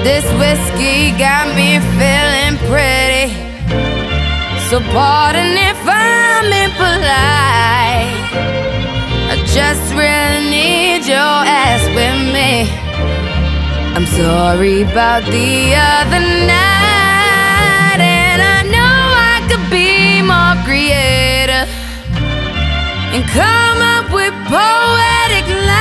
This whiskey got me feeling pretty, so pardon if I'm impolite. I just really need your ass with me. I'm sorry about the other night, and I know I could be more creative and come up with poetic lines.